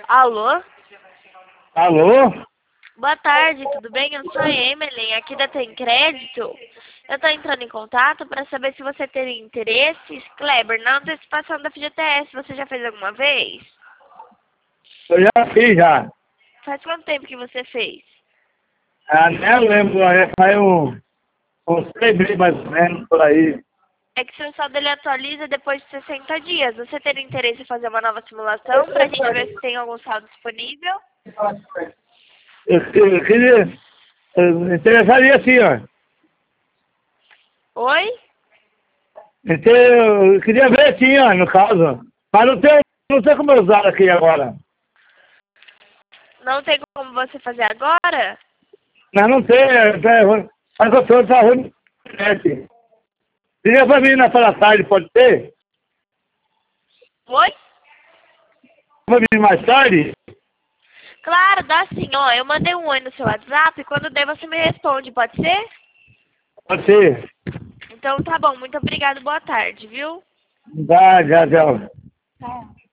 Alô? Alô? Boa tarde, tudo bem? Eu sou a Emily, aqui da Tem Crédito. Eu tô entrando em contato para saber se você teria interesse, Kleber, na antecipação da FGTS. Você já fez alguma vez? Eu já fiz já. Faz quanto tempo que você fez? Nem lembro, faz uns 3 meses mais ou menos por aí. É que seu saldo ele atualiza depois de 60 dias. Você teria interesse em fazer uma nova simulação para a gente ver se tem algum saldo disponível? Eu queria. Me interessaria sim, ó. Oi? Então, eu queria ver sim, ó, no caso. Mas não tem como eu usar aqui agora. Não tem como você fazer agora? Mas não tem, mas o senhor tá ruim na internet. Liga pra mim naquela tarde, pode ser? Oi? Pra mim mais tarde? Claro, dá sim, ó. Eu mandei um oi no seu WhatsApp. Quando der, você me responde, pode ser? Pode ser. Então tá bom, muito obrigado, boa tarde, viu? Já. Tá.